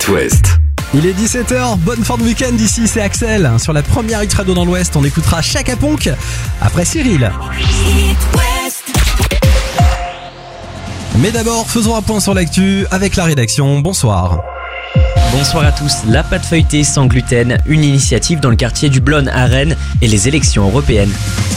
It West. Il est 17h, bonne fin de week-end ici, c'est Axel. Sur la première X Radio dans l'Ouest, on écoutera Chaka Ponk après Cyril. Mais d'abord, faisons un point sur l'actu avec la rédaction. Bonsoir. Bonsoir à tous. La pâte feuilletée sans gluten, une initiative dans le quartier du Blône à Rennes et les élections européennes.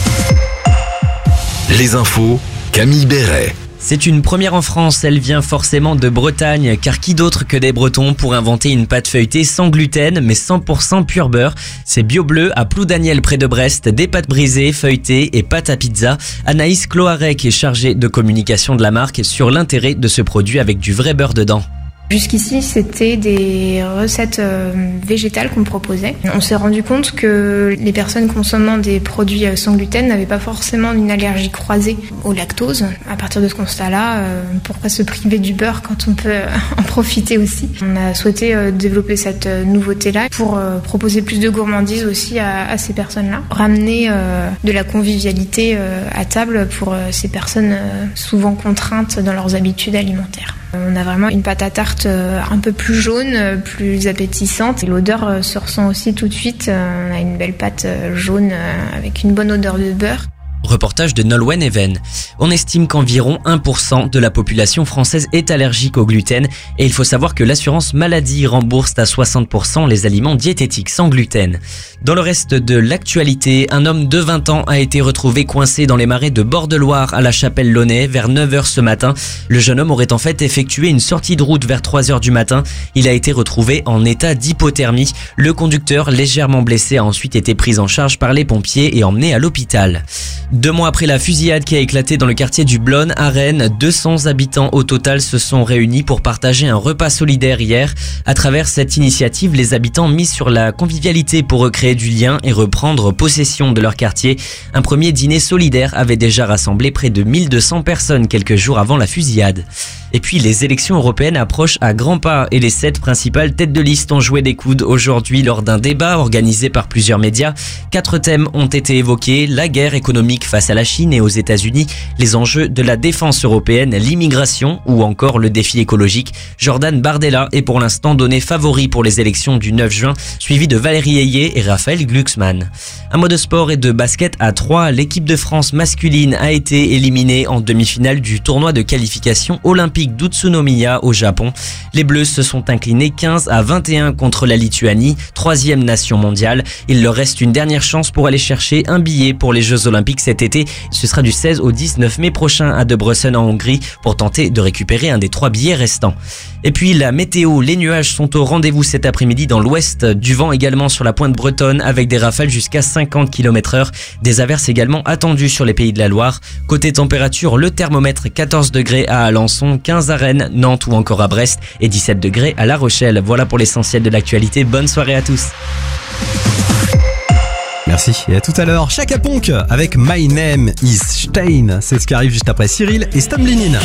Les infos, Camille Béret. C'est une première en France, elle vient forcément de Bretagne, car qui d'autre que des Bretons pour inventer une pâte feuilletée sans gluten, mais 100% pur beurre. C'est Bio Bleu à Ploudaniel près de Brest, des pâtes brisées, feuilletées et pâtes à pizza. Anaïs Cloarec est chargée de communication de la marque sur l'intérêt de ce produit avec du vrai beurre dedans. Jusqu'ici, c'était des recettes végétales qu'on proposait. On s'est rendu compte que les personnes consommant des produits sans gluten n'avaient pas forcément une allergie croisée au lactose. À partir de ce constat-là, pourquoi se priver du beurre quand on peut en profiter aussi ? On a souhaité développer cette nouveauté-là pour proposer plus de gourmandise aussi à ces personnes-là. Ramener de la convivialité à table pour ces personnes souvent contraintes dans leurs habitudes alimentaires. On a vraiment une pâte à tarte un peu plus jaune, plus appétissante. Et l'odeur se ressent aussi tout de suite. On a une belle pâte jaune avec une bonne odeur de beurre. Reportage de Nolwenn Even. On estime qu'environ 1% de la population française est allergique au gluten et il faut savoir que l'assurance maladie rembourse à 60% les aliments diététiques sans gluten. Dans le reste de l'actualité, un homme de 20 ans a été retrouvé coincé dans les marais de Bord-de-Loire à la Chapelle-Launay vers 9h ce matin. Le jeune homme aurait en fait effectué une sortie de route vers 3h du matin. Il a été retrouvé en état d'hypothermie. Le conducteur, légèrement blessé, a ensuite été pris en charge par les pompiers et emmené à l'hôpital. 2 mois après la fusillade qui a éclaté dans le quartier du Blône à Rennes, 200 habitants au total se sont réunis pour partager un repas solidaire hier. À travers cette initiative, les habitants misent sur la convivialité pour recréer du lien et reprendre possession de leur quartier. Un premier dîner solidaire avait déjà rassemblé près de 1200 personnes quelques jours avant la fusillade. Et puis les élections européennes approchent à grands pas et les 7 principales têtes de liste ont joué des coudes aujourd'hui lors d'un débat organisé par plusieurs médias. 4 thèmes ont été évoqués, la guerre économique face à la Chine et aux États-Unis, les enjeux de la défense européenne, l'immigration ou encore le défi écologique. Jordan Bardella est pour l'instant donné favori pour les élections du 9 juin, suivi de Valérie Ayé et Raphaël Glucksmann. Un mot de sport et de basket à 3, l'équipe de France masculine a été éliminée en demi-finale du tournoi de qualification olympique d'Utsunomiya au Japon. Les Bleus se sont inclinés 15-21 contre la Lituanie, 3e nation mondiale. Il leur reste une dernière chance pour aller chercher un billet pour les Jeux Olympiques cet été. Ce sera du 16 au 19 mai prochain à Debrecen en Hongrie pour tenter de récupérer un des 3 billets restants. Et puis la météo, les nuages sont au rendez-vous cet après-midi dans l'ouest, du vent également sur la pointe bretonne avec des rafales jusqu'à 50 km/h, des averses également attendues sur les pays de la Loire. Côté température, le thermomètre 14 degrés à Alençon, 15 à Rennes, Nantes ou encore à Brest et 17 degrés à La Rochelle. Voilà pour l'essentiel de l'actualité, bonne soirée à tous. Merci et à tout à l'heure. Chaka Ponk avec My Name is Stein. C'est ce qui arrive juste après Cyril et Stamlinin.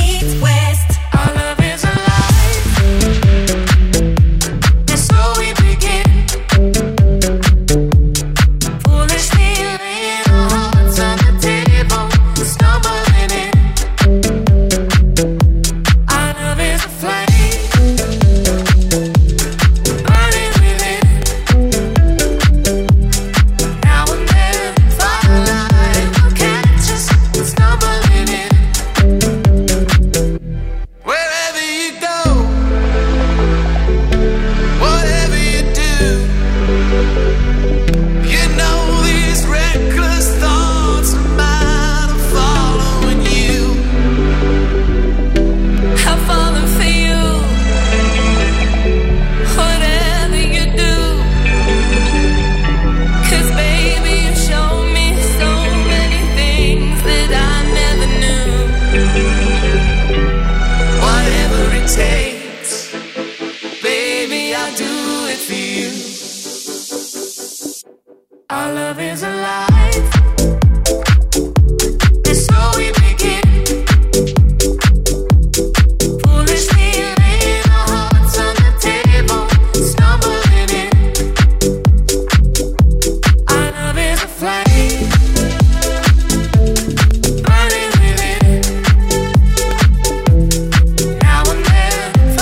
Our love is alive. And so we begin. Foolishly laying our hearts on the table, stumbling in. Our love is a flame, burning within. Now and then,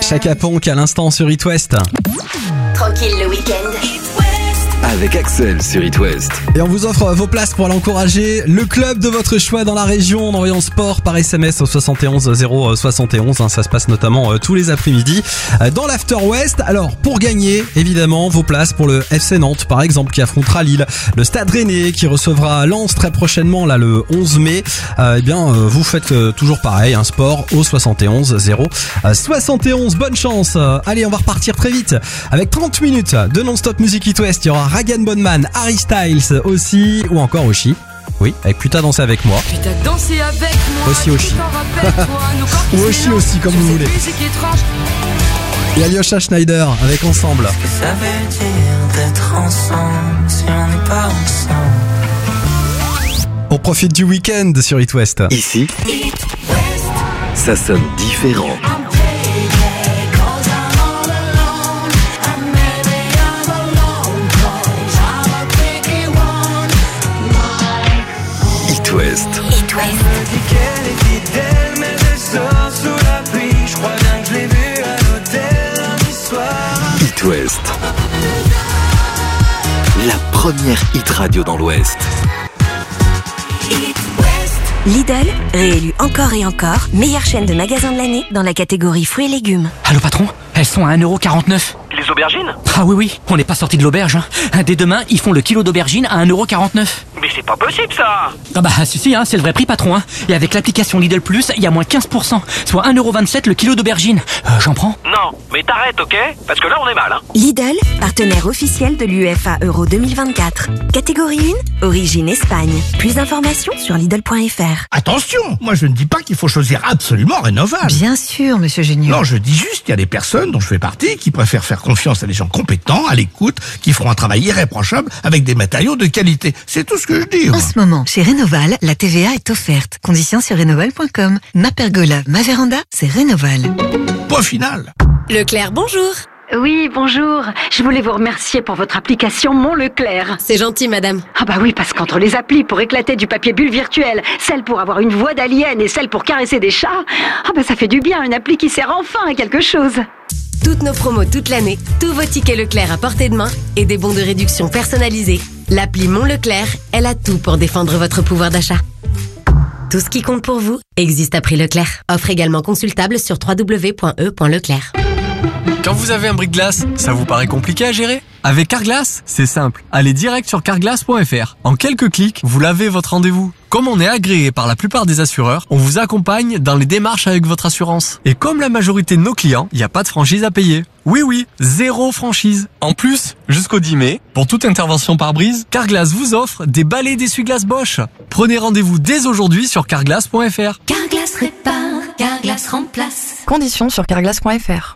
Chaka Ponk à l'instant sur It West. Tranquille le week-end. Avec Axel sur It West. Et on vous offre vos places pour l'encourager. Le club de votre choix dans la région en envoyant sport par SMS au 71 071. Ça se passe notamment tous les après-midi dans l'After West. Alors pour gagner, évidemment, vos places pour le FC Nantes par exemple qui affrontera Lille. Le Stade Rennais qui recevra Lens très prochainement là le 11 mai. Vous faites toujours pareil, un sport au 71 071. Bonne chance. Allez, on va repartir très vite avec 30 minutes de non-stop musique It West. Il y aura Ragan Bonman, Harry Styles aussi, ou encore Oshi. Oui, avec Putain danser avec moi. Putain danser avec moi. Aussi Oshi. Ou Oshi aussi, comme vous voulez. Et Alyosha Schneider avec Ensemble. Ça veut dire d'être ensemble si on n'est pas ensemble. On profite du week-end sur It West. Ici, ça sonne différent. It West. It West. It West. La première hit radio dans l'Ouest. Lidl, réélu encore et encore, meilleure chaîne de magasins de l'année dans la catégorie fruits et légumes. Allô patron, elles sont à 1,49€. Les aubergines? Ah oui, on n'est pas sorti de l'auberge. Dès demain, ils font le kilo d'aubergine à 1,49€. Mais c'est pas possible ça! Ah bah si, c'est le vrai prix patron. Et avec l'application Lidl Plus, il y a moins 15%, soit 1,27€ le kilo d'aubergine. J'en prends? Non, mais t'arrêtes, ok? Parce que là on est mal, hein. Lidl, partenaire officiel de l'UEFA Euro 2024. Catégorie 1, origine Espagne. Plus d'informations sur Lidl.fr. Attention, moi je ne dis pas qu'il faut choisir absolument Rénoval. Bien sûr, monsieur Génial. Non, je dis juste qu'il y a des personnes dont je fais partie qui préfèrent faire confiance à des gens compétents, à l'écoute, qui feront un travail irréprochable avec des matériaux de qualité. C'est tout ce que je dis. En ce moment, chez Rénoval, la TVA est offerte. Conditions sur rénoval.com. Ma pergola, ma véranda, c'est Rénoval. Point final. Leclerc, bonjour. Oui, bonjour. Je voulais vous remercier pour votre application Mon Leclerc. C'est gentil, madame. Ah bah oui, parce qu'entre les applis pour éclater du papier bulle virtuel, celle pour avoir une voix d'alien et celle pour caresser des chats, ah bah ça fait du bien, une appli qui sert enfin à quelque chose. Toutes nos promos toute l'année, tous vos tickets Leclerc à portée de main et des bons de réduction personnalisés. L'appli Mon Leclerc, elle a tout pour défendre votre pouvoir d'achat. Tout ce qui compte pour vous existe à prix Leclerc. Offre également consultable sur www.e.leclerc. Quand vous avez un bris-de-glace, ça vous paraît compliqué à gérer? Avec Carglass, c'est simple. Allez direct sur carglass.fr. En quelques clics, vous lavez votre rendez-vous. Comme on est agréé par la plupart des assureurs, on vous accompagne dans les démarches avec votre assurance. Et comme la majorité de nos clients, il n'y a pas de franchise à payer. Oui, zéro franchise. En plus, jusqu'au 10 mai, pour toute intervention par brise, Carglass vous offre des balais d'essuie-glace Bosch. Prenez rendez-vous dès aujourd'hui sur carglass.fr. Carglass répare, Carglass remplace. Conditions sur carglass.fr.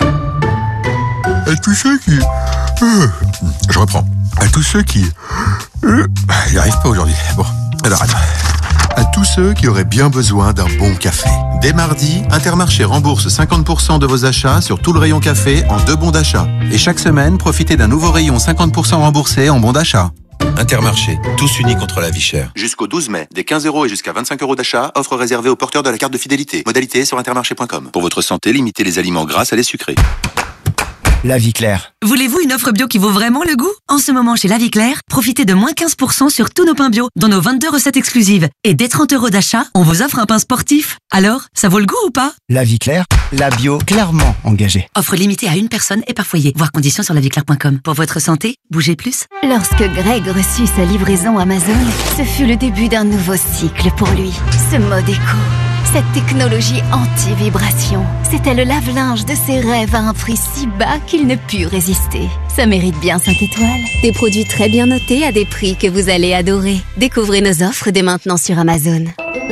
À tous ceux qui... je reprends. À tous ceux qui... J'y arrive pas aujourd'hui. Bon, alors attends. À tous ceux qui auraient bien besoin d'un bon café. Dès mardi, Intermarché rembourse 50% de vos achats sur tout le rayon café en 2 bons d'achat. Et chaque semaine, profitez d'un nouveau rayon 50% remboursé en bons d'achat. Intermarché, tous unis contre la vie chère. Jusqu'au 12 mai, des 15 € et jusqu'à 25 € d'achat, offre réservée aux porteurs de la carte de fidélité. Modalité sur intermarché.com. Pour votre santé, limitez les aliments gras à les sucrés. La Vie Claire. Voulez-vous une offre bio qui vaut vraiment le goût? En ce moment, chez La Vie Claire, profitez de moins 15% sur tous nos pains bio, dans nos 22 recettes exclusives. Et dès 30 € d'achat, on vous offre un pain sportif. Alors, ça vaut le goût ou pas? La Vie Claire, la bio clairement engagée. Offre limitée à une personne et par foyer. Voir conditions sur laviclaire.com. Pour votre santé, bougez plus. Lorsque Greg reçut sa livraison Amazon, ce fut le début d'un nouveau cycle pour lui. Ce mode éco, cette technologie anti-vibration, c'était le lave-linge de ses rêves à un prix si bas qu'il ne put résister. Ça mérite bien 5 étoiles. Des produits très bien notés à des prix que vous allez adorer. Découvrez nos offres dès maintenant sur Amazon.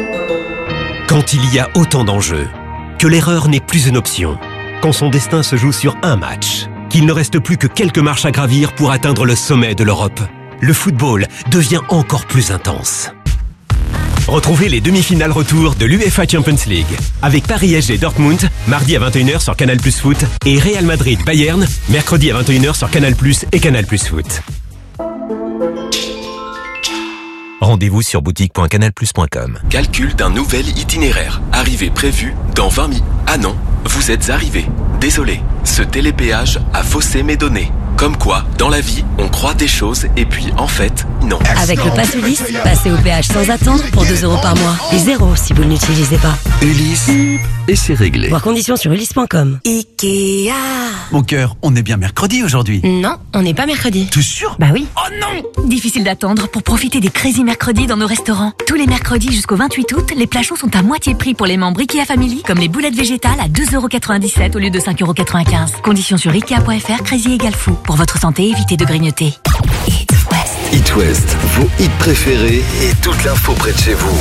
Quand il y a autant d'enjeux, que l'erreur n'est plus une option, quand son destin se joue sur un match, qu'il ne reste plus que quelques marches à gravir pour atteindre le sommet de l'Europe, le football devient encore plus intense. Retrouvez les demi-finales retour de l'UEFA Champions League avec Paris SG Dortmund, mardi à 21h sur Canal+ Foot et Real Madrid Bayern, mercredi à 21h sur Canal+ et Canal+ Foot. Rendez-vous sur boutique.canalplus.com. Calcul d'un nouvel itinéraire. Arrivée prévue dans 20 minutes. Ah non, vous êtes arrivé. Désolé, ce télépéage a faussé mes données. Comme quoi, dans la vie, on croit des choses et puis en fait, non. Avec le Pass Ulysse, passez au péage sans attendre pour 2 € par mois. Et 0 si vous ne l'utilisez pas. Ulysse, et c'est réglé. Voir conditions sur ulysse.com. Ikea. Mon cœur, on est bien mercredi aujourd'hui. Non, on n'est pas mercredi. T'es sûr? Bah oui. Oh non! Difficile d'attendre pour profiter des Crazy Mercredis dans nos restaurants. Tous les mercredis jusqu'au 28 août, les plats chauds sont à moitié prix pour les membres Ikea Family, comme les boulettes végétales à 2,97 € au lieu de 5,95 €. Conditions sur Ikea.fr, Crazy égale fou. Pour votre santé, évitez de grignoter. It West, vos hits préférés et toute l'info près de chez vous.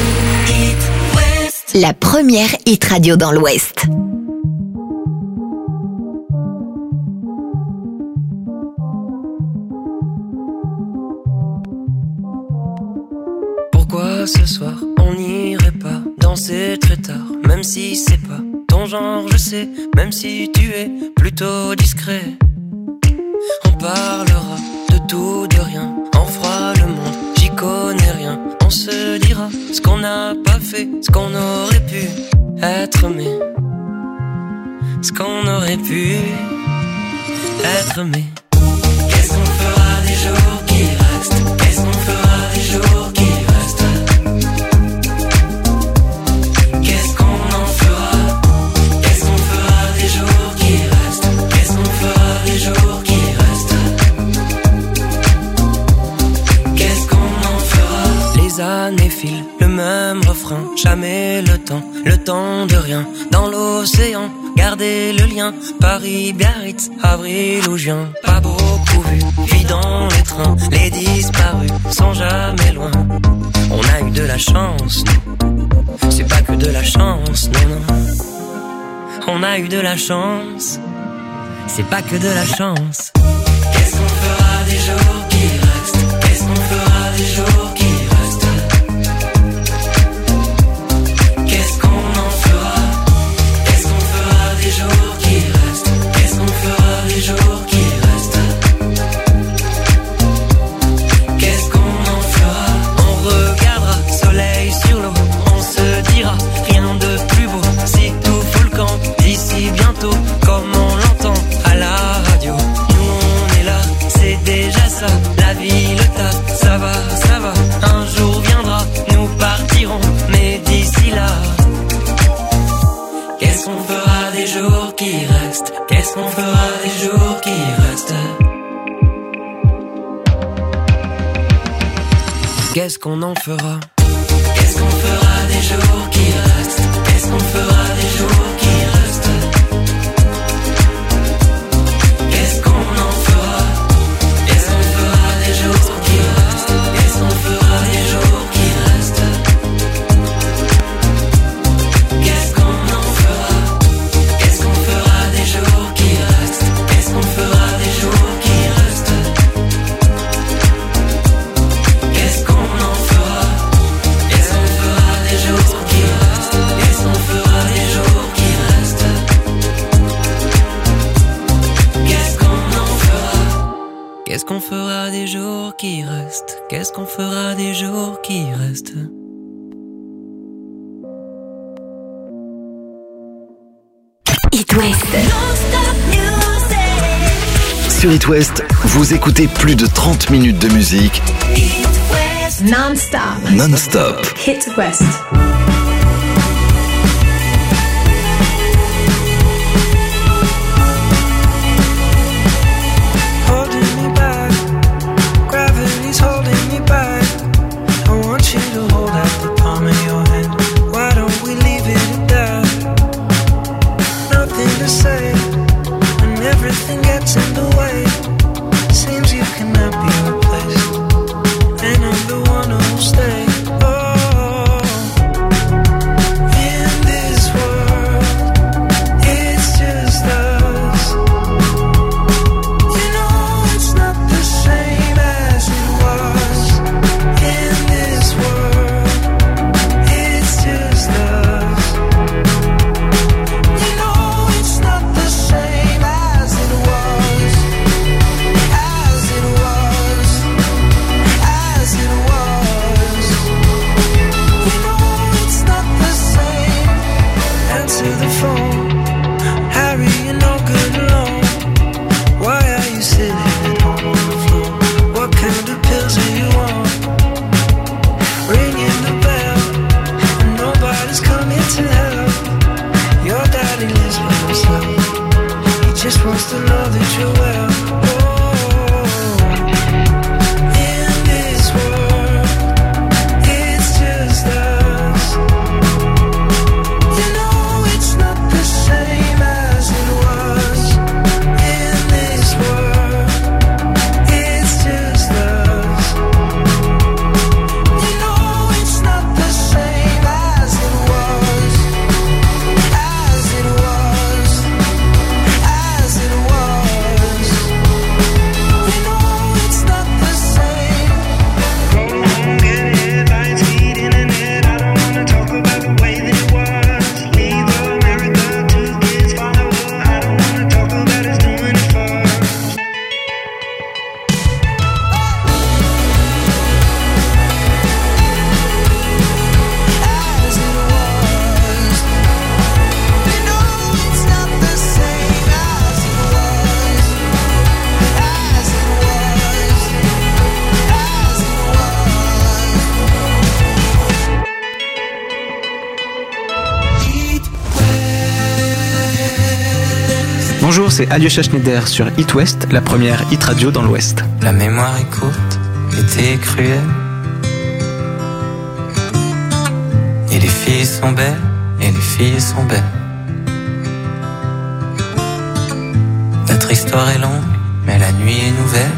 La première hit radio dans l'Ouest. Pourquoi ce soir on n'irait pas danser très tard, même si c'est pas ton genre, je sais, même si tu es plutôt discret. On parlera de tout, de rien, on fera le monde, j'y connais rien. On se dira ce qu'on n'a pas fait, ce qu'on aurait pu être, mais ce qu'on aurait pu être, mais qu'est-ce qu'on fera des jours qui restent? Qu'est-ce qu'on fera des jours qui restent? Qu'est-ce qu'on en fera? Qu'est-ce qu'on fera des jours qui restent? Qu'est-ce qu'on fera des jours qui restent? Qu'est-ce qu'on en fera? Les années filent, le même refrain, jamais le temps de rien. Dans l'océan, gardez le lien, Paris, Biarritz, avril ou juin. Pas beaucoup vu, vie dans les trains, les disparus sont jamais loin. On a eu de la chance, nous. C'est pas que de la chance, non, non. On a eu de la chance, c'est pas que de la chance. Qu'est-ce qu'on fera des jours qui restent? Qu'est-ce qu'on fera des jours qui restent? Qu'est-ce qu'on en fera? Qu'est-ce qu'on fera des jours qui restent? Qu'est-ce qu'on fera des jours qui restent? Qu'est-ce qu'on en fera? On regardera soleil sur l'eau, on se dira rien de plus beau. Si tout fout le camp d'ici bientôt, comme on l'entend à la radio. Nous on est là, c'est déjà ça. La vie, le taf, ça va, ça va. Un jour viendra, nous partirons, mais d'ici là, qu'est-ce qu'on fera des jours qui restent? Qu'est-ce qu'on fera des jours qui restent? Qu'est-ce qu'on en fera? Qu'est-ce qu'on fera des jours qui restent? Qu'est-ce qu'on fera des jours qui restent? Qu'est-ce qu'on en fera? Qu'est-ce qu'on fera des jours qui restent? Qu'est-ce qu'on fera des jours qui restent? Qu'est-ce qu'on en fera? Qu'est-ce qu'on fera des jours qui restent? Qu'est-ce qu'on fera des jours qui restent? Qu'est-ce qu'on en fera? Qu'est-ce qu'on fera des jours qui restent? Qu'est-ce qu'on fera des jours qui restent? Qu'est-ce qu'on en fera? Qu'est-ce qu'on fera des jours qui restent? Qu'est-ce qu'on fera des jours qui restent? It West. Sur It West, vous écoutez plus de 30 minutes de musique Non-stop. non-stop. Hit West. Holding me back, gravity's holding me back. I want you to hold out the palm of your hand. Why don't we leave it at that? Nothing to say when everything gets in the way. Seems you cannot be replaced, and I'm the one who'll stay. Oh, You're supposed to know that you're well. In this world, it's just us. You know it's not the same as it was. In this world, it's just us. You know it's not the same as it was. As it was. As it was. You know it's not the same. Go home, get headlines, feed internet. I don't wanna talk about the way that it was. Leave America, 2 kids follow her. I don't wanna talk about us doing it first. As it was. You know it's not the same as it was. As it was. As it was. Bonjour, c'est Alyosha Schneider sur It West, la première hit radio dans l'Ouest. La mémoire est courte, l'été est cruel. Et les filles sont belles, et les filles sont belles. Notre histoire est longue, mais la nuit est nouvelle.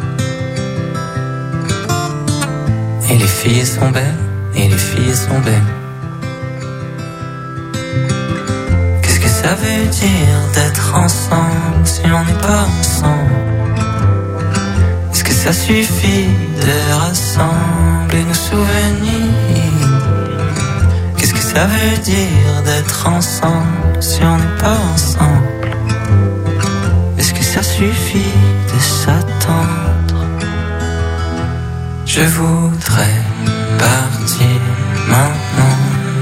Et les filles sont belles, et les filles sont belles. Qu'est-ce que ça veut dire d'être ensemble si on n'est pas ensemble? Est-ce que ça suffit de rassembler nos souvenirs? Qu'est-ce que ça veut dire d'être ensemble si on n'est pas ensemble? Est-ce que ça suffit de s'attendre? Je voudrais partir maintenant,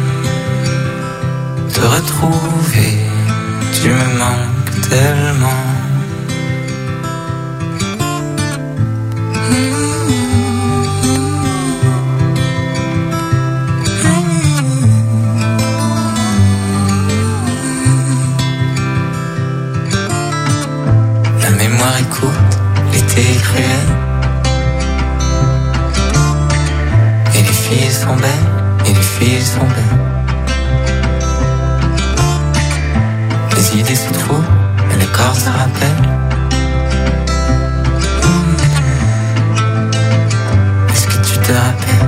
te retrouver, tu me manques tellement. La mémoire est courte, l'été est cruel. Et les filles sont belles, et les filles sont belles. Les idées se trouvent, mais le corps se rappelle. Est-ce que tu te rappelles?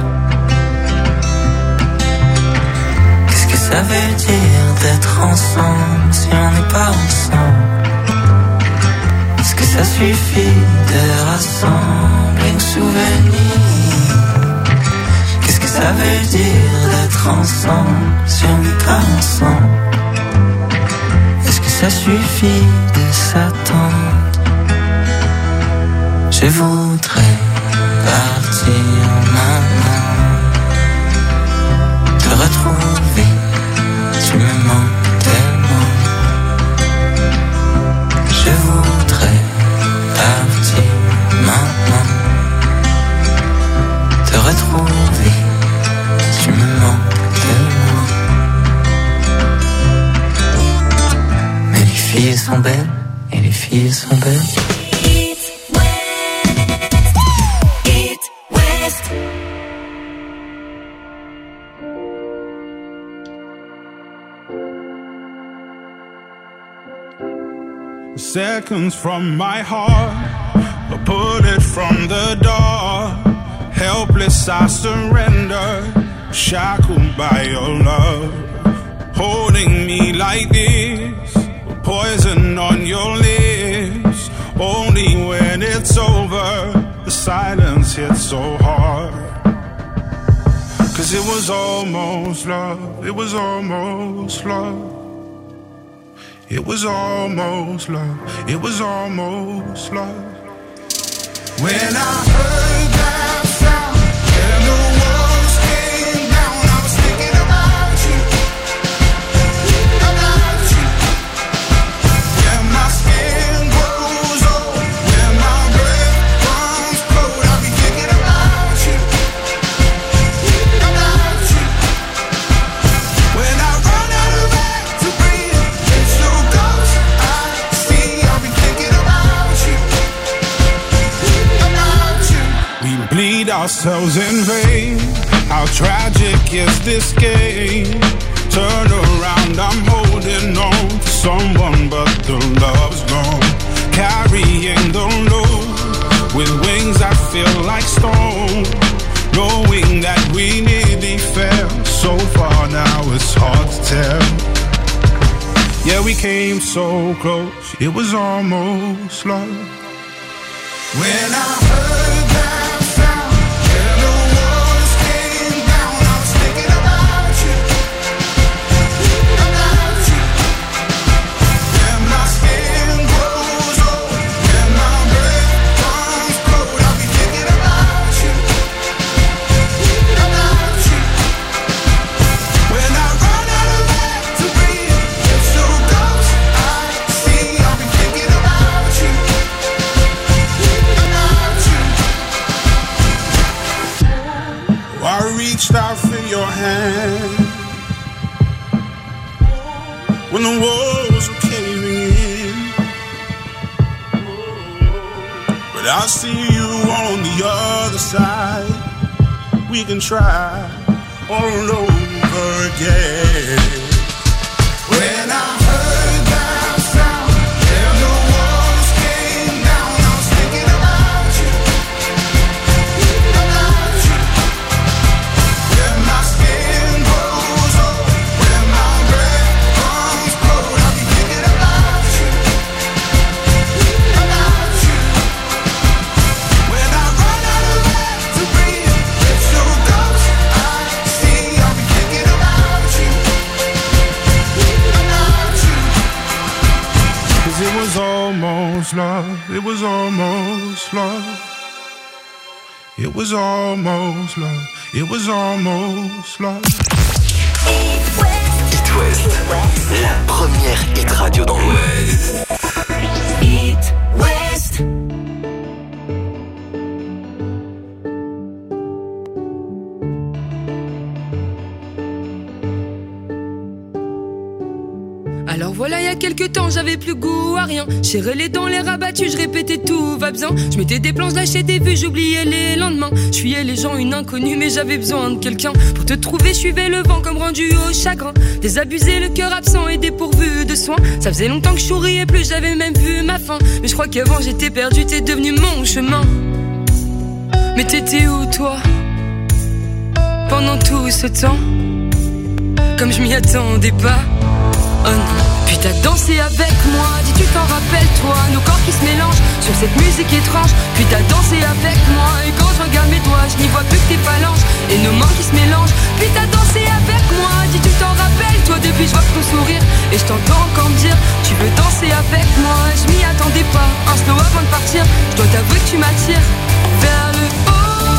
Qu'est-ce que ça veut dire d'être ensemble si on n'est pas ensemble? Est-ce que ça suffit de rassembler nos souvenirs? Qu'est-ce que ça veut dire d'être ensemble si on n'est pas ensemble? Est-ce que ça suffit de s'attendre? Je voudrais partir maintenant, te retrouver, tu me manques tellement. Je voudrais partir maintenant, te retrouver, tu me manques tellement. Mais les filles sont belles, et les filles sont belles. Seconds from my heart, a bullet from the door. Helpless I surrender, shackled by your love. Holding me like this, poison on your lips. Only when it's over, the silence hits so hard. 'Cause it was almost love, it was almost love. It was almost love, it was almost love. When I heard that sound and the walls came down, I was thinking about you, about you. When my skin grows old, when my breath comes cold, I'll be thinking about you, about you. When I run out of air to breathe, it's your ghost I see. I'll be ourselves in vain. How tragic is this game? Turn around, I'm holding on to someone, but the love's gone. Carrying the load with wings that feel like stone. Knowing that we nearly fell so far, now it's hard to tell. Yeah, we came so close, it was almost love. When I heard that sound, and the walls came down, I was thinking about you, about you. When my skin grows old, when my breath comes cold, I'll be thinking about you, about you. When I run out of air to breathe, it's so close, I see, I'll be thinking about you. I reached out for your hand when the walls were caving in, but I see you on the other side. We can try all over again. When I heard that sound and the walls came down, I was thinking about you, about you. When my skin grows old, when my breath comes cold, I'll be thinking about you, about you. When I run out of air to breathe, it's so close, I see, I'll be thinking about you, about you. 'Cause it was almost love, it was almost love. It was almost love, it was almost love. It West, la première hit radio dans l'Ouest. It West. Alors voilà, il y a quelques temps, j'avais plus goût à rien. J'ai relais dans les rabattus, je répétais tout va bien. Je mettais des planches, lâchais des vues, j'oubliais les lendemains. Je fuyais les gens, une inconnue, mais j'avais besoin de quelqu'un. Pour te trouver, je suivais le vent comme rendu au chagrin. Désabusé, le cœur absent et dépourvu de soins. Ça faisait longtemps que je souriais plus, j'avais même vu ma fin. Mais je crois qu'avant j'étais perdu, t'es devenu mon chemin. Mais t'étais où toi pendant tout ce temps? Comme je m'y attendais pas. Oh non. Puis t'as dansé avec moi, dis tu t'en rappelles toi. Nos corps qui se mélangent sur cette musique étrange. Puis t'as dansé avec moi, et quand je regarde mes doigts, je n'y vois plus que tes phalanges et nos mains qui se mélangent. Puis t'as dansé avec moi, dis tu t'en rappelles toi. Depuis je vois ton sourire et je t'entends encore me dire tu veux danser avec moi. Je m'y attendais pas, un slow avant de partir. Je dois t'avouer que tu m'attires vers le haut.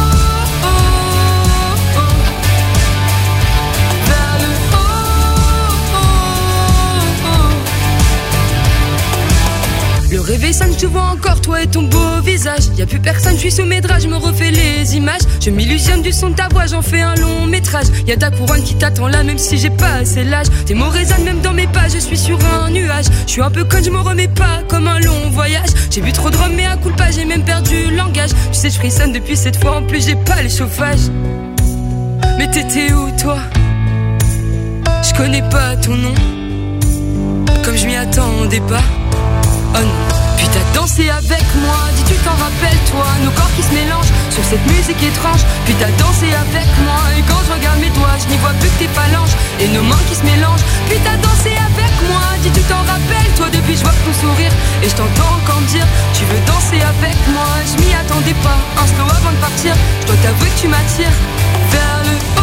Le réveil sonne, je te vois encore, toi et ton beau visage. Y'a plus personne, je suis sous mes draps, je me refais les images. Je m'illusionne du son de ta voix, j'en fais un long métrage. Y'a ta couronne qui t'attend là, même si j'ai pas assez l'âge. Tes mots résonnent même dans mes pas, je suis sur un nuage. Je suis un peu conne, je me remets pas comme un long voyage. J'ai bu trop de rhum, mais à coup de pas, j'ai même perdu le langage. Tu sais, je frissonne depuis cette fois, en plus j'ai pas les chauffages. Mais t'étais où toi? Je connais pas ton nom, comme je m'y attendais pas. Oh non. Puis t'as dansé avec moi, dis tu t'en rappelles toi. Nos corps qui se mélangent sur cette musique étrange. Puis t'as dansé avec moi, et quand je regarde mes doigts, je n'y vois plus que tes phalanges et nos mains qui se mélangent. Puis t'as dansé avec moi, dis tu t'en rappelles toi. Depuis je vois ton sourire et je t'entends encore me dire tu veux danser avec moi. Je m'y attendais pas, un slow avant de partir. Je dois t'avouer que tu m'attires vers le haut.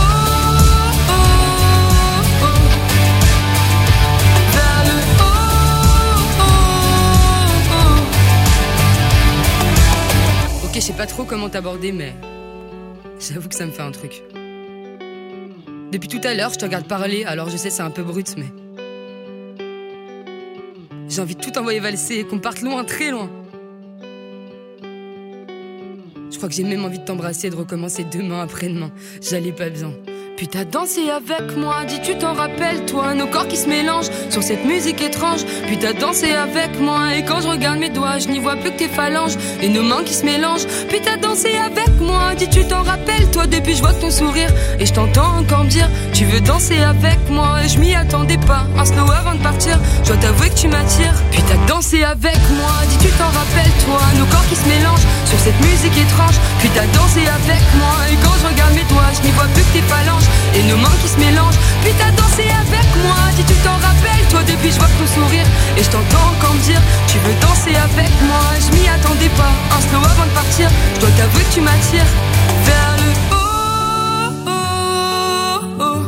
Je sais pas trop comment t'aborder, mais j'avoue que ça me fait un truc. Depuis tout à l'heure, je te regarde parler, alors je sais c'est un peu brut, mais j'ai envie de tout envoyer valser et qu'on parte loin, très loin. Je crois que j'ai même envie de t'embrasser et de recommencer demain après-demain. J'allais pas bien, Puis t'as dansé avec moi, dis tu t'en rappelles toi, nos corps qui se mélangent sur cette musique étrange. Puis t'as dansé avec moi, et quand je regarde mes doigts, je n'y vois plus que tes phalanges et nos mains qui se mélangent. Puis t'as dansé avec moi, dis tu t'en rappelles toi, depuis je vois ton sourire et je t'entends encore me dire tu veux danser avec moi. Et je m'y attendais pas, un slow avant de partir, je dois t'avouer que tu m'attires. Puis t'as dansé avec moi, dis tu t'en rappelles toi, nos corps qui se mélangent sur cette musique étrange. Puis t'as dansé avec moi, et quand je regarde mes doigts, je n'y vois plus que tes phalanges et nos mains qui se mélangent. Puis t'as dansé avec moi, dis tu t'en rappelles toi, depuis je vois ton sourire et je t'entends encore me dire tu veux danser avec moi. Je m'y attendais pas, un slow avant de partir, je dois t'avouer que tu m'attires vers le haut, oh, oh.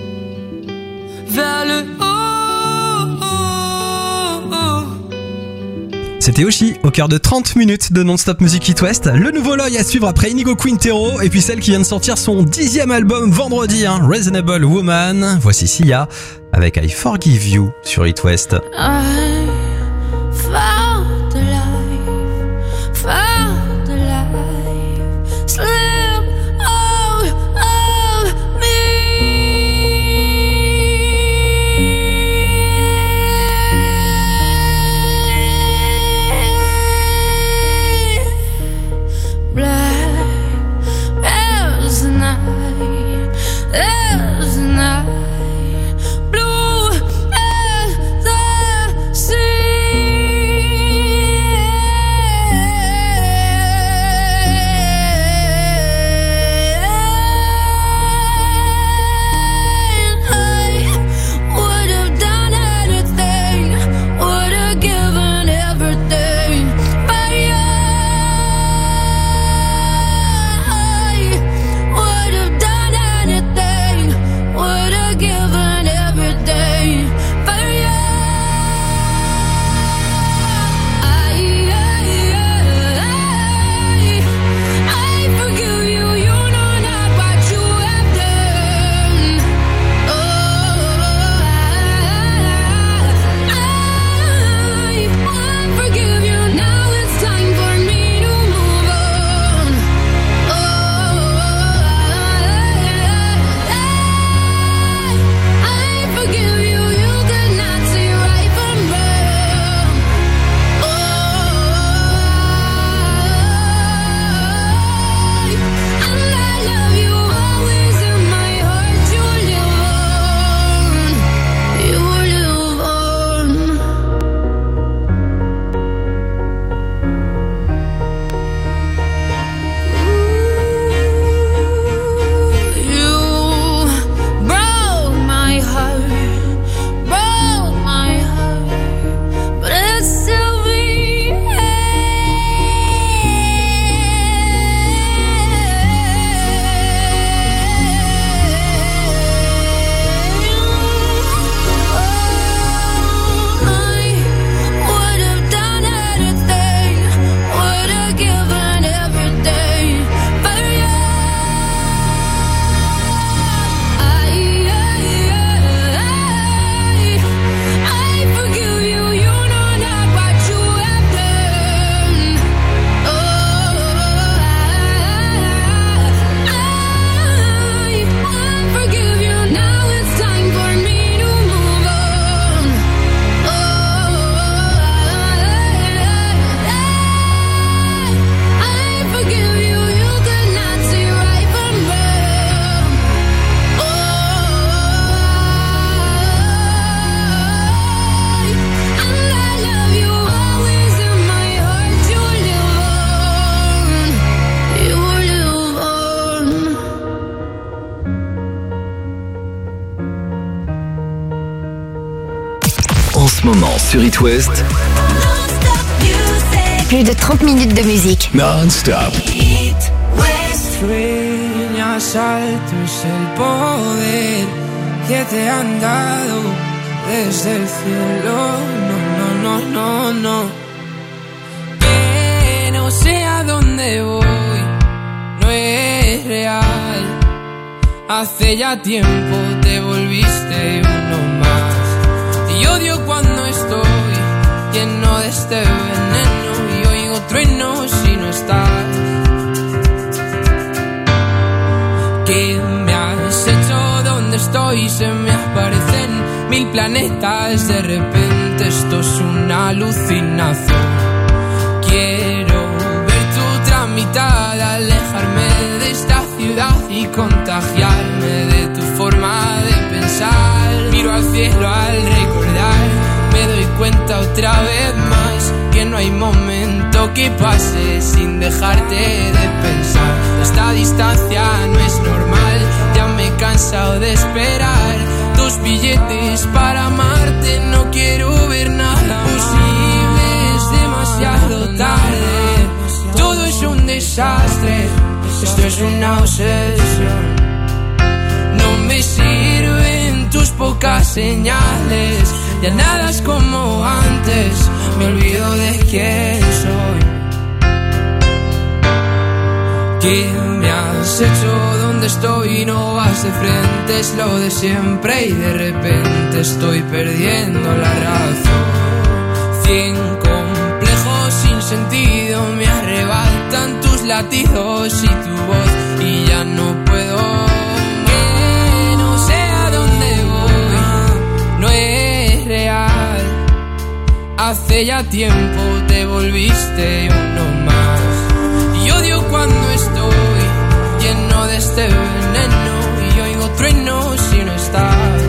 Vers le haut, oh, oh. C'était Oshi, au cœur de 30 minutes de Non-Stop Music It West. Le nouveau Loy à suivre après Inigo Quintero, et puis celle qui vient de sortir son 10e album vendredi, Reasonable Woman. Voici Sia avec I Forgive You sur It West. I found the life, slip out of me. Black as the night, as the night. Blue as the ce moment sur It West. Plus de 30 minutes de musique. Non-stop. Sueñas alto es el poder que te han dado desde el cielo. No, no, no, no, no. Que no sé a dónde voy, no es real. Hace ya tiempo te volviste uno más. Y odio cuando estoy lleno de este veneno y oigo truenos si no estás. ¿Qué me has hecho estoy se me aparecen 1000 planetas. De repente esto es una alucinación. Quiero ver tu otra mitad, alejarme de esta ciudad y contagiarme de tu forma de pensar. Miro al cielo al recordar, me doy cuenta otra vez más que no hay momento que pase sin dejarte de pensar. Esta distancia no es normal, ya me he cansado de esperar 2 billetes para amarte, no quiero ver nada posible, es demasiado tarde, todo es un desastre, esto es una obsesión. No me sirven tus pocas señales, ya nada es como antes, me olvido de quién soy. ¿Qué me has hecho? ¿Dónde estoy? No vas de frente, es lo de siempre y de repente estoy perdiendo la razón. 100 complejos sin sentido me arrebatan tus latidos y tu voz y ya no puedo. Que no sé a dónde voy, no es real. Hace ya tiempo te volviste uno más. Y odio cuando estoy lleno de este veneno y oigo truenos si no estás.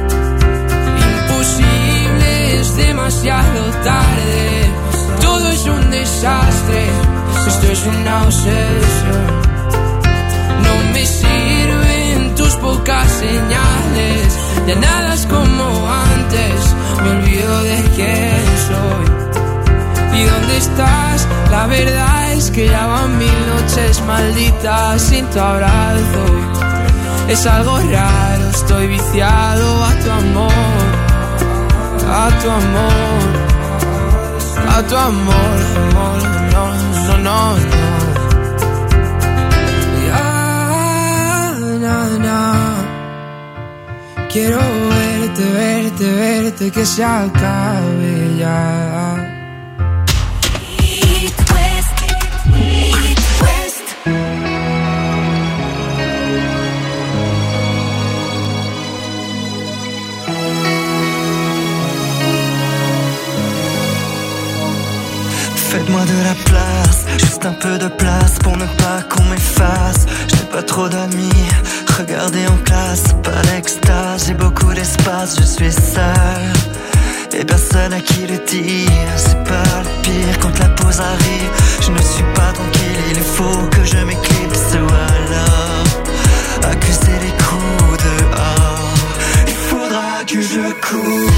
Imposible, es demasiado tarde, todo es un desastre, esto es una obsesión. No me sirven tus pocas señales, ya nada es como antes, me olvido de quién soy. ¿Y dónde estás? La verdad es que ya van 1000 noches malditas sin tu abrazo. Es algo raro, estoy viciado a tu amor, a tu amor, a tu amor, amor, no, no, no, no. Ya, na, na. Quiero verte, verte, verte, que se acabe ya. Faites-moi de la place, juste un peu de place pour ne pas qu'on m'efface. Je n'ai pas trop d'amis, regardez en classe, pas l'extase, j'ai beaucoup d'espace, je suis seul. Et personne à qui le dire, c'est pas le pire quand la pause arrive. Je ne suis pas tranquille, il faut que je m'éclipse ou alors accuser les coups dehors. Il faudra que je cours.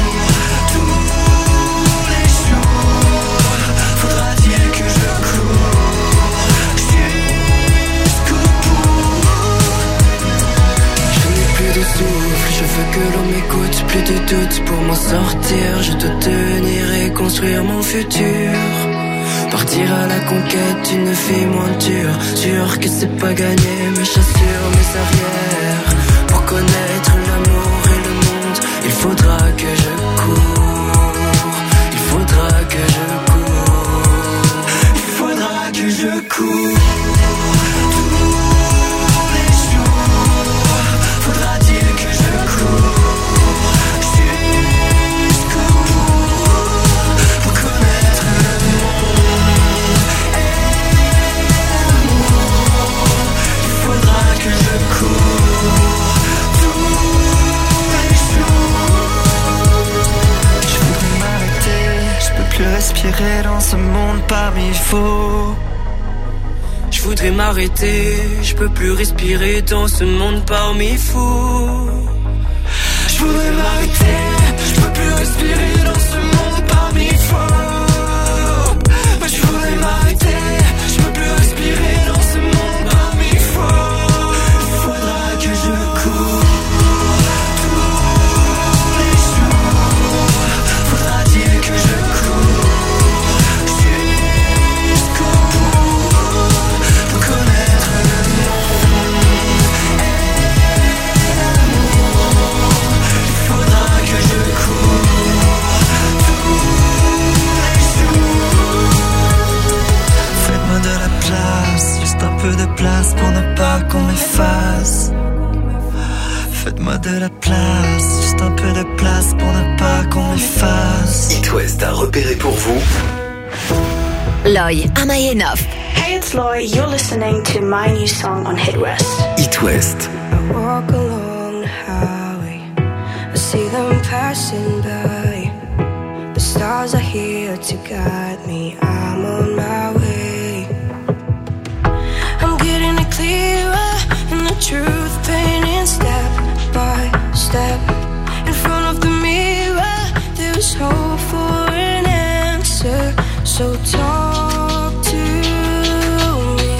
Je veux que l'on m'écoute, plus de doute pour m'en sortir. Je dois tenir et construire mon futur. Partir à la conquête d'une vie moins dure. Sûr que c'est pas gagné, mes chassures, mes arrières. Pour connaître l'amour et le monde, il faudra que je cours. Il faudra que je cours. Il faudra que je cours. Respirer dans ce monde parmi faux. Je voudrais m'arrêter, je peux plus respirer dans ce monde parmi fous. Je voudrais m'arrêter, je peux plus respirer dans ce monde parmi faux. Je voudrais m'arrêter, je peux plus respirer dans ce monde parmi faux. Il faudra que je cours. Juste un peu de place pour ne pas qu'on m'efface. Faites-moi de la place, juste un peu de place pour ne pas qu'on m'efface. It West a repéré pour vous Loy, am I enough? Hey, it's Loy. You're listening to my new song on Hit West. It West. I walk along the highway, I see them passing by. The stars are here to guide me, I'm on my way. I'm getting it clearer, and the truth painting step by step. In front of the mirror, there's hope for an answer, so talk to me.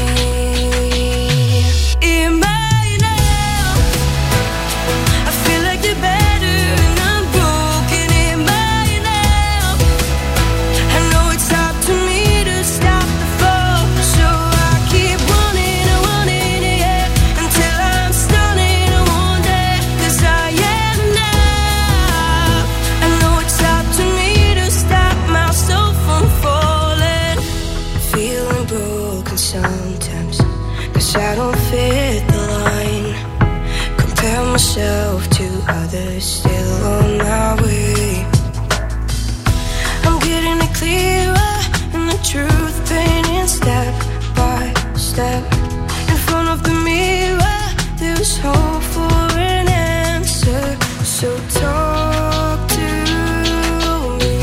Am I enough? I feel like the better and I'm broken. Am I enough? I know it's up to me to stop the fall, so I keep running and running, yeah, until I'm stunning and one day, 'cause I am enough. I know it's up to me to stop myself from falling. Feeling broken sometimes, 'cause I don't fit the line. Compare myself to others still on my way. I'm getting it clearer, and the truth painting step by step. In front of the mirror, there's hope for an answer, so talk to me.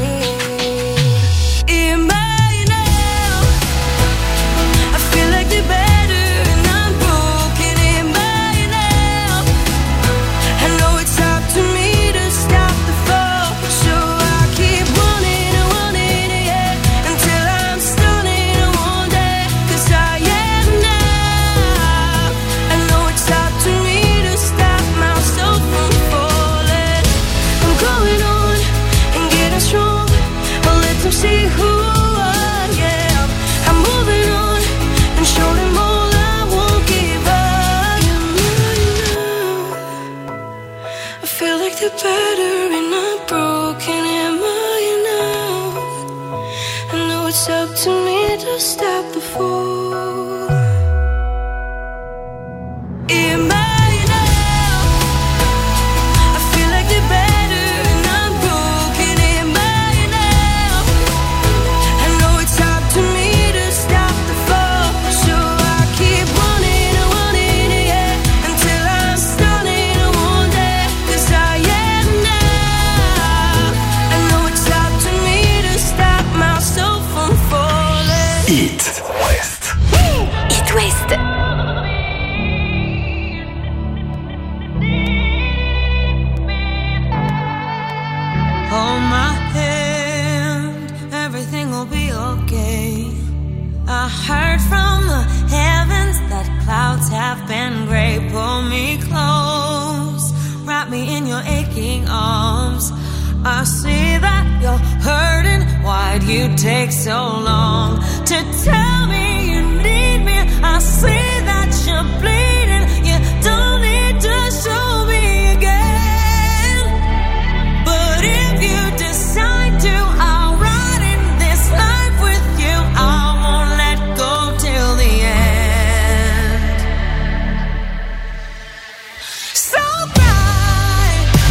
Am I enough? I feel like the better and I'm broken. Am I enough? I know it's up to me to stop the fall, so I keep running and running, yeah, until I'm stunning and one day, 'cause I am enough. I know it's up to me to stop myself from falling. I'm going on and getting strong, I'll let them see who I am. I'm moving on and show them all I won't give up. I feel like the better and I'm broken. Am I enough? I know it's up to me to stop the fall. Am I enough? I feel like the better and I'm broken. Am I enough? I know it's up to me to stop the fall, so I keep running and running, yeah, until I'm stunning and one day, 'cause I am enough. I know it's up to me to stop myself from falling. It West. It West. Hold my hand, everything will be okay. I heard from the heavens that clouds have been gray. Pull me close, wrap me in your aching arms. I see that you're hurting, why'd you take so long to tell me you need me? I see that you're bleeding, you don't need to show me again. But if you decide to, I'll ride in this life with you. I won't let go till the end. So cry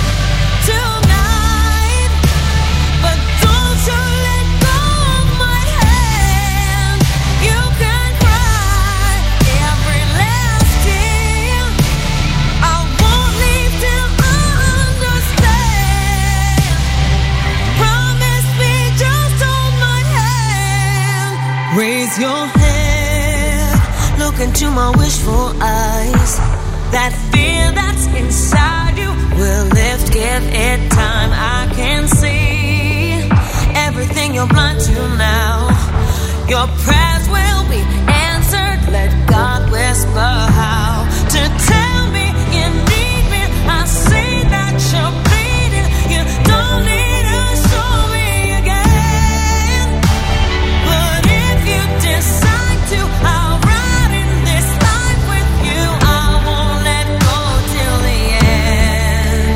tonight, but don't you let go of my hand. You can cry every last tear. I won't leave till I understand. Promise me, just hold my hand. Raise your head, look into my wishful eyes. That fear that's inside you will lift, give it time. I can see everything you're blind to now. Your prayers will be answered. Let God whisper how to tell me you need me. I see that you're bleeding. You don't need to show me again. But if you decide to, I'll ride in this life with you. I won't let go till the end.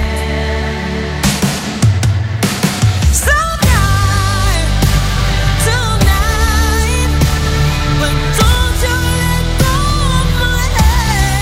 So cry tonight, but don't you let go of my hand.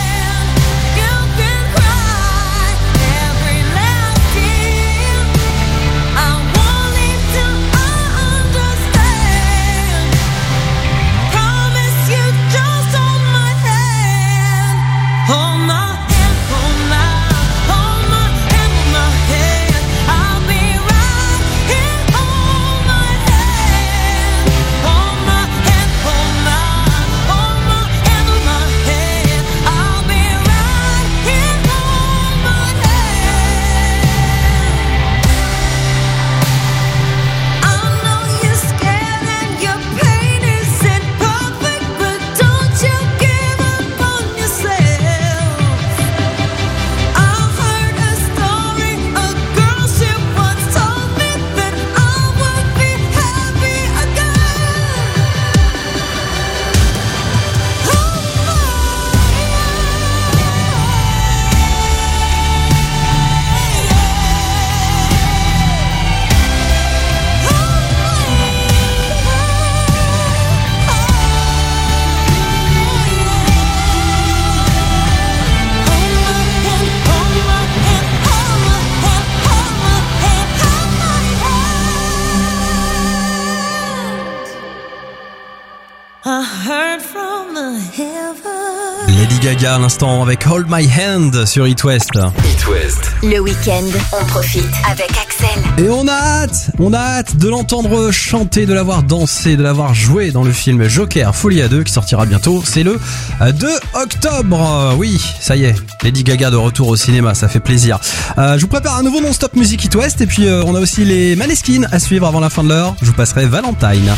I heard from the heavens. Lady Gaga à l'instant avec Hold My Hand sur It West. It West. Le week-end, on profite avec Axel. Et on a hâte de l'entendre chanter, de l'avoir dansé, de l'avoir joué dans le film Joker Folie à 2 qui sortira bientôt. C'est le 2 octobre. Oui, ça y est, Lady Gaga de retour au cinéma, ça fait plaisir. Je vous prépare un nouveau non-stop musique It West et puis on a aussi les Maneskin à suivre avant la fin de l'heure. Je vous passerai Valentine.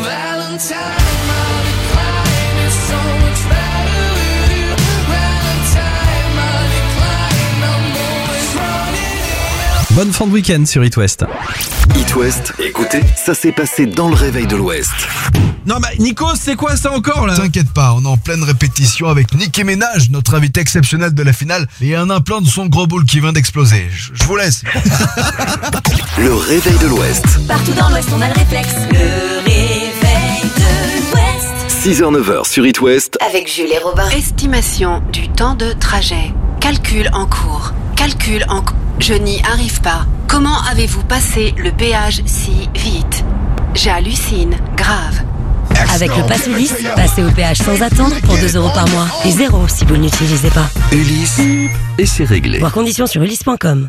Bonne fin de week-end sur It West. It West, écoutez, ça s'est passé dans le réveil de l'Ouest. Non mais Nico, c'est quoi ça encore là? T'inquiète pas, on est en pleine répétition avec Nicki Minaj, notre invité exceptionnel de la finale. Et il y a un implant de son gros boule qui vient d'exploser. Je vous laisse. Le réveil de l'Ouest. Partout dans l'Ouest, on a le réflexe. Le réveil de l'Ouest. 6h-9h sur It West. Avec Jules et Robin. Estimation du temps de trajet. Calcul en cours. Je n'y arrive pas. Comment avez-vous passé le péage si vite? J'hallucine. Grave. Avec le Pass Ulysse, passez au péage sans attendre pour 2 € par mois. Et 0 si vous ne l'utilisez pas. Ulysse, et c'est réglé. Voir conditions sur ulysse.com.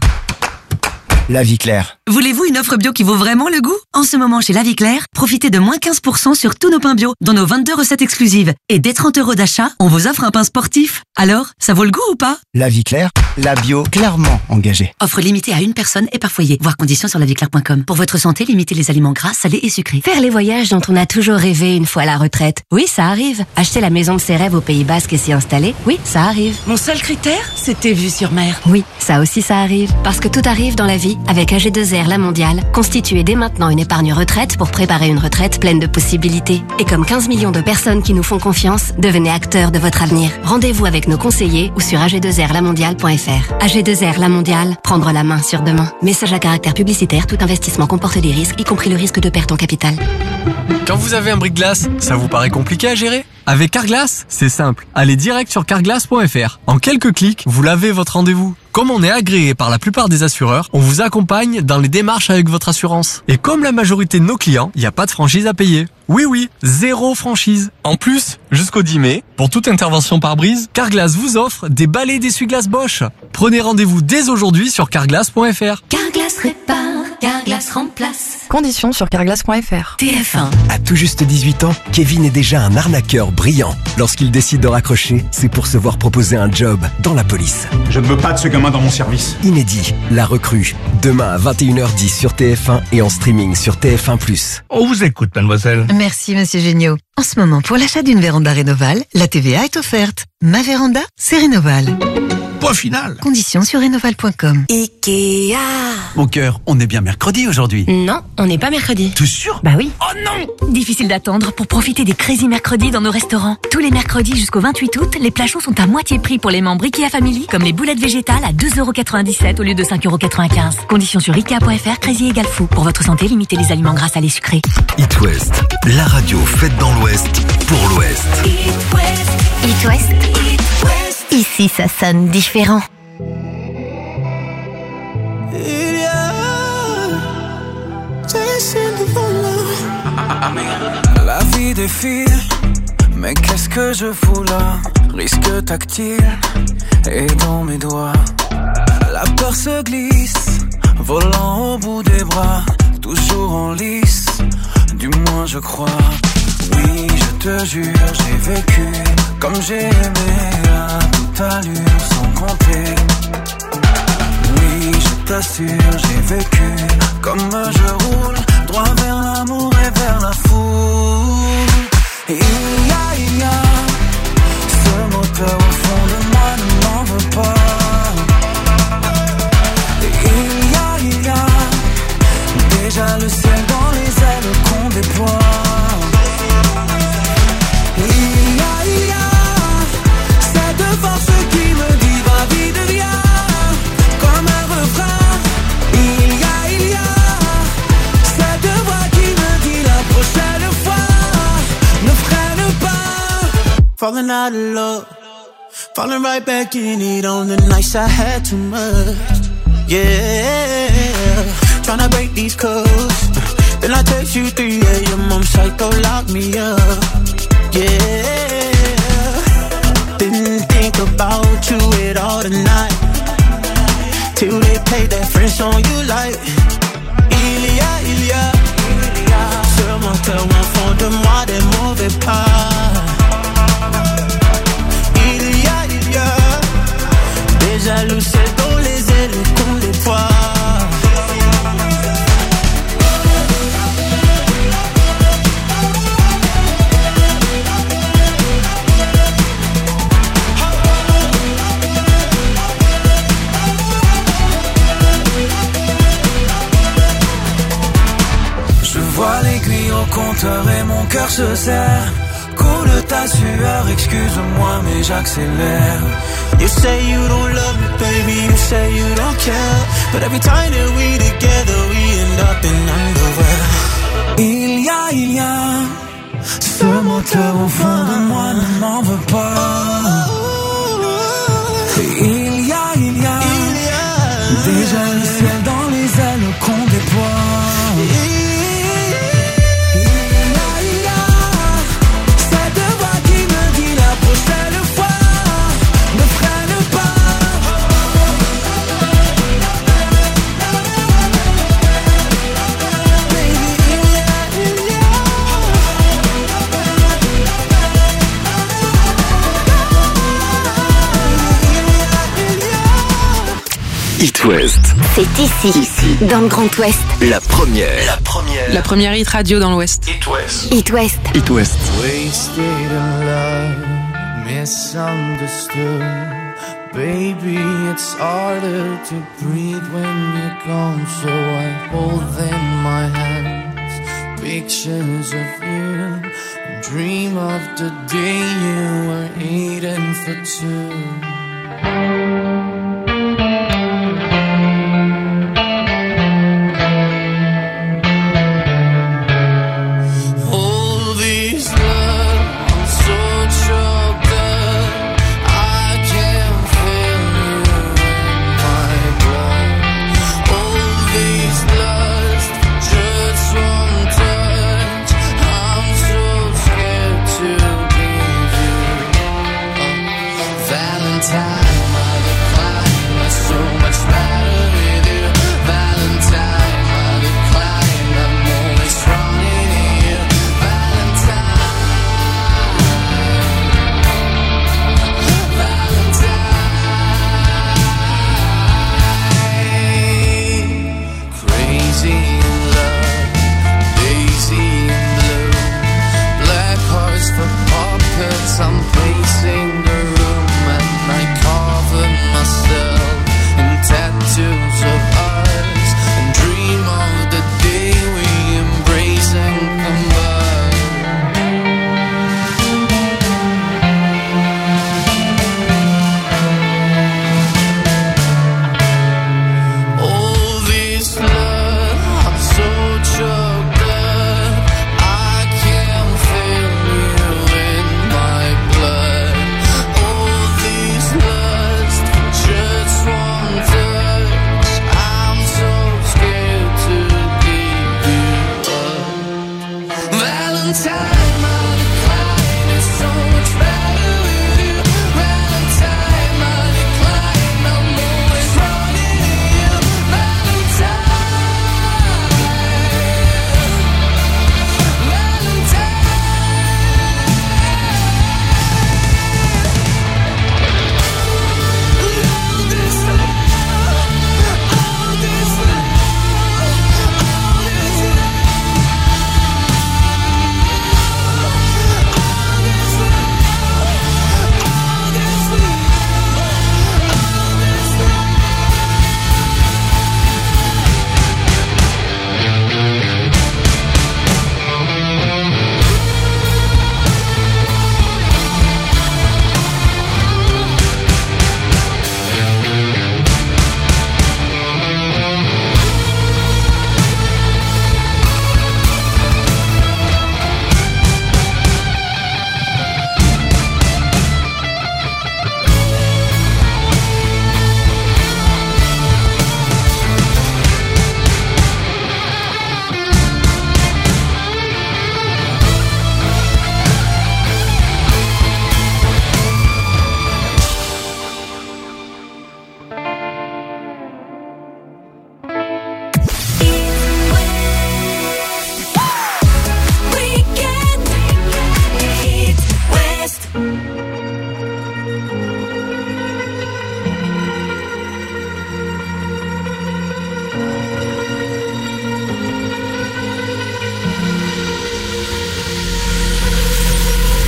La Vie Claire. Voulez-vous une offre bio qui vaut vraiment le goût? En ce moment, chez La Vie Claire, profitez de moins 15% sur tous nos pains bio, dont nos 22 recettes exclusives. Et dès 30 € d'achat, on vous offre un pain sportif. Alors, ça vaut le goût ou pas? La Vie Claire, la bio clairement engagée. Offre limitée à une personne et par foyer. Voir conditions sur laviclaire.com. Pour votre santé, limitez les aliments gras, salés et sucrés. Faire les voyages dont on a toujours rêvé une fois à la retraite. Oui, ça arrive. Acheter la maison de ses rêves au Pays Basque et s'y installer. Oui, ça arrive. Mon seul critère, c'était vue sur mer. Oui, ça aussi ça arrive. Parce que tout arrive dans la vie. Avec AG2R La Mondiale, constituez dès maintenant une épargne retraite pour préparer une retraite pleine de possibilités. Et comme 15 millions de personnes qui nous font confiance, devenez acteurs de votre avenir. Rendez-vous avec nos conseillers ou sur ag2rlamondiale.fr. AG2R La Mondiale, prendre la main sur demain. Message à caractère publicitaire, tout investissement comporte des risques, y compris le risque de perte en capital. Quand vous avez un bris-glace, ça vous paraît compliqué à gérer? Avec Carglass, c'est simple. Allez direct sur carglass.fr. En quelques clics, vous l'avez votre rendez-vous. Comme on est agréé par la plupart des assureurs, on vous accompagne dans les démarches avec votre assurance. Et comme la majorité de nos clients, il n'y a pas de franchise à payer. Oui, 0 franchise. En plus, jusqu'au 10 mai, pour toute intervention par brise, Carglass vous offre des balais d'essuie-glace Bosch. Prenez rendez-vous dès aujourd'hui sur carglass.fr. Carglass répare, Carglass remplace. Conditions sur carglass.fr. TF1. À tout juste 18 ans, Kevin est déjà un arnaqueur brillant. Lorsqu'il décide de raccrocher, c'est pour se voir proposer un job dans la police. Je ne veux pas de ce gamin dans mon service. Inédit, La Recrue. Demain à 21h10 sur TF1 et en streaming sur TF1+. On vous écoute, mademoiselle. Merci, monsieur Géniaud. En ce moment, pour l'achat d'une véranda Rénoval, la TVA est offerte. Ma véranda, c'est Rénoval. Point final. Conditions sur rénoval.com. Ikea. Mon cœur, on est bien mercredi aujourd'hui. Non, on n'est pas mercredi. T'es sûr? Bah oui. Oh non! Difficile d'attendre pour profiter des Crazy Mercredis dans nos restaurants. Tous les mercredis jusqu'au 28 août, les plats chauds sont à moitié prix pour les membres Ikea Family, comme les boulettes végétales à 2,97 € au lieu de 5,95 €. Conditions sur Ikea.fr, Crazy égale fou. Pour votre santé, limitez les aliments gras, salés, sucrés. It West, la radio faite dans l'Ouest pour l'Ouest. It West. Ici, ça sonne différent. La vie défile, mais qu'est-ce que je fous là? Risque tactile, et dans mes doigts la peur se glisse, volant au bout des bras, toujours en lice, du moins je crois. Oui, je te jure, j'ai vécu comme j'ai aimé à toute allure sans compter. Oui, je t'assure, j'ai vécu comme je roule, droit vers l'amour et vers la foule. Et il y a ce moteur au fond de moi ne m'en veut pas. Et il y a déjà le ciel dans les ailes qu'on déploie. Il y a cette force qui me dit va vite viens, comme un refrain. Il y a cette voix qui me dit la prochaine fois ne freine pas. Falling out of love, falling right back in it on the nights I had too much. Yeah, tryna break these codes. Then I text you 3 AM, I'm psycho, lock me up. show you light. Il y a ce moteur au fond de moi, des mauvais pas. Il y a des jaloux, c'est dans les ailes qu'on les voit. Vois l'aiguille au compteur et mon cœur se serre. Coule ta sueur, excuse-moi mais j'accélère. You say you don't love me, baby, you say you don't care. But every time that we together, we end up in underwear. Il y a ce moteur au fond de moi, ne m'en veux pas. Il y a déjà le ciel dans les ailes qu'on déploie. It West. C'est ici, dans le Grand Ouest. La première hit radio dans l'Ouest. It West. It West. It West. Wasted in love, misunderstood. Baby, it's harder to breathe when you're gone. So I hold in my hands pictures of you. Dream of the day you were eating for two.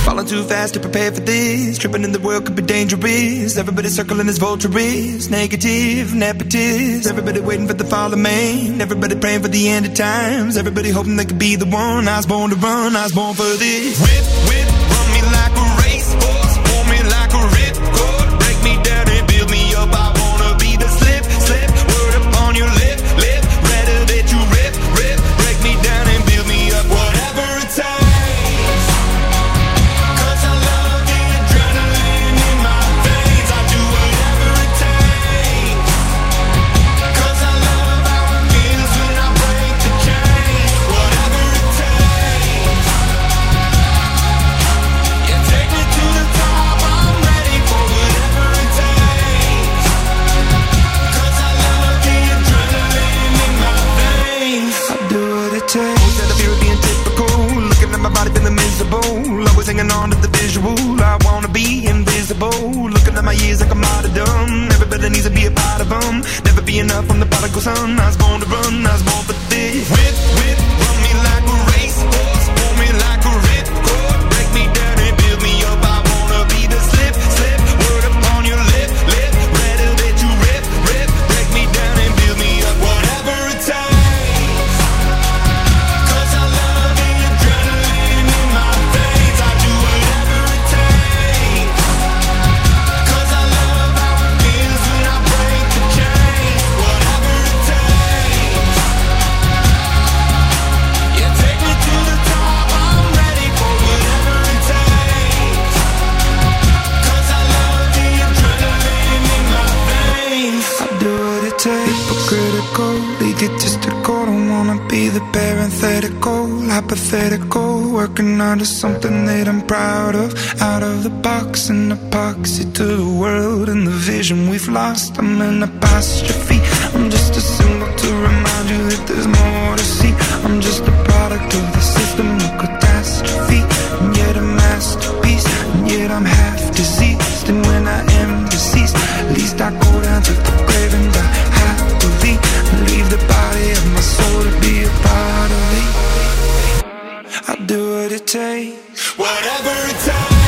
Falling too fast to prepare for this. Tripping in the world could be dangerous. Everybody circling as vultures. Negative, nepotist. Everybody waiting for the fall of man. Everybody praying for the end of times. Everybody hoping they could be the one. I was born to run, I was born for this. Whip, whip, run me like a racehorse. Pull me like a ripcord. Break me down and build me up. I wanna be the slip, slip. Word up on your lip, lip. Rather that you rip, rip. Break me down and build me up. Whatever it takes. Always hanging on to the visual. I wanna be invisible. Looking at my years like I'm out of dumb. Everybody needs to be a part of them. Never be enough from the prodigal son. I was born to run, I was born for this. Whip, whip, run me like a racehorse. Pull me like a ripcord. Break me down and build me up. I wanna be the slip, slip. Word up on your lip, lip. Rather that you rip, rip. Break me down and build me up. Whatever it takes. Hypocritical, egotistical. Don't wanna be the parenthetical, hypothetical. Working under something that I'm proud of. Out of the box, an epoxy to the world and the vision we've lost. I'm an apostrophe. I'm just a symbol to remind you that there's more to see. I'm just a product of the system of catastrophe, and yet a masterpiece, and yet I'm half diseased. And when I am deceased, at least I go down to the grave and die happily, and leave the body of my soul to be a part of it. I do what it takes, whatever it takes.